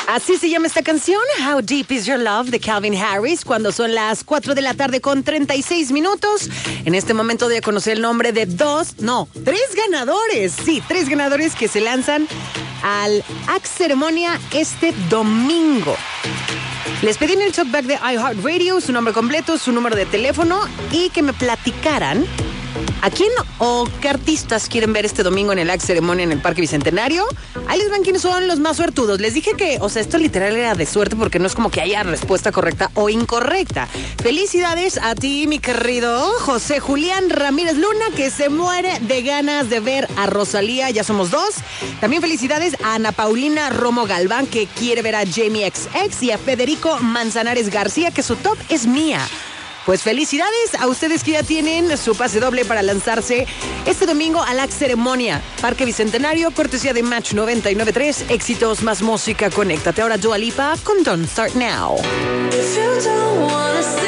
Así se llama esta canción, How Deep Is Your Love, de Calvin Harris, cuando son las 4 de la tarde con 36 minutos. En este momento voy a conocer el nombre de tres ganadores. Sí, 3 ganadores que se lanzan al Axe Ceremonia este domingo. Les pedí en el talkback de iHeartRadio su nombre completo, su número de teléfono y que me platicaran a quién o qué artistas quieren ver este domingo en el Axe Ceremonia en el Parque Bicentenario. Ahí les van quiénes son los más suertudos. Les dije que, esto literal era de suerte porque no es como que haya respuesta correcta o incorrecta. Felicidades a ti, mi querido José Julián Ramírez Luna, que se muere de ganas de ver a Rosalía. Ya somos 2. También felicidades a Ana Paulina Romo Galván, que quiere ver a Jamie XX, y a Federico Manzanares García, que su top es mía. Pues felicidades a ustedes que ya tienen su pase doble para lanzarse este domingo al Axe Ceremonia, Parque Bicentenario, cortesía de Match 99.3, éxitos más música. Conéctate ahora, Dua Lipa con Don't Start Now. If you don't wanna